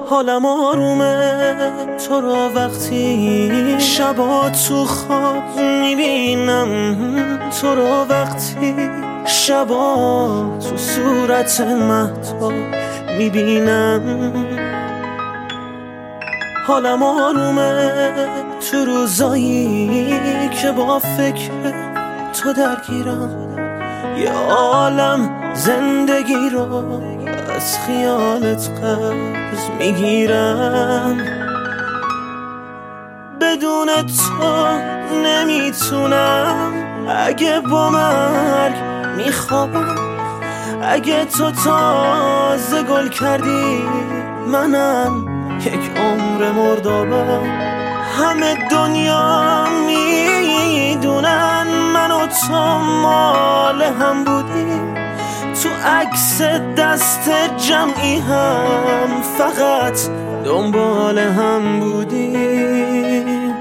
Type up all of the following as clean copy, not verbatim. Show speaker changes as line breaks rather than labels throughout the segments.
حالم آرومه تو را وقتی شبا تو خواب میبینم، تو را وقتی شبا تو صورت مهتاب میبینم. حالم آرومه تو روزایی که با فکر تو درگیرم، یه عالم زندگی رو از خیالت قرض میگیرم. بدون تو نمیتونم، اگه با مرگ میخوابم، اگه تو تازه گل کردی منم یک عمر مردابم. همه دنیا میدونن من و تو مال هم بودیم، تو عکس دست جمعی هم فقط دنبال هم بودیم.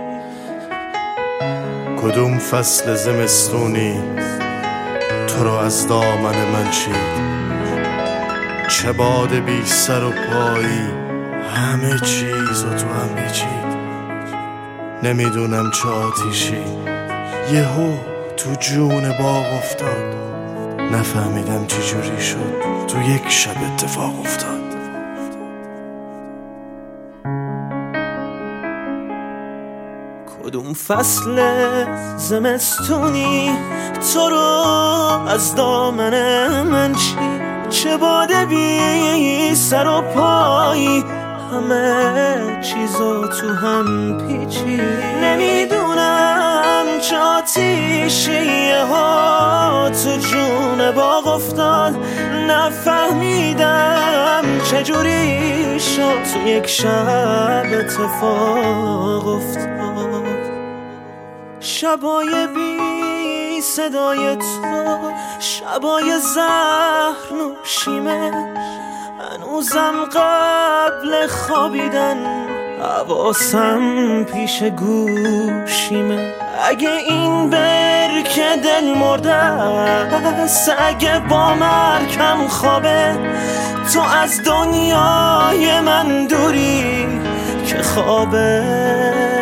کدوم فصل زمستونی تو رو از دامن من چید، چه باد بی سر و پایی همه چیزو تو هم پیچید. نمیدونم چه آتیشی یهو تو جون باغ افتاد، نفهمیدم چی جوری شد تو یک شب اتفاق افتاد.
کدوم فصل زمستونی تو رو از دامن من چید، چه باد بی سر و پایی همه چیزو تو هم پیچید. نمیدونم چه آتیشی ها تو جون باغ افتاد، نفهمیدم چجوری شد تو یک شب اتفاق افتاد. شبای بی صدای تو، شبای زهر نوشیمه، هنوزم قبل خوابیدن حواسم پیش گوشیمه. اگه این برکه دل مرده است، اگه با مرگم خوابه، تو از دنیای من دوری که خوابه.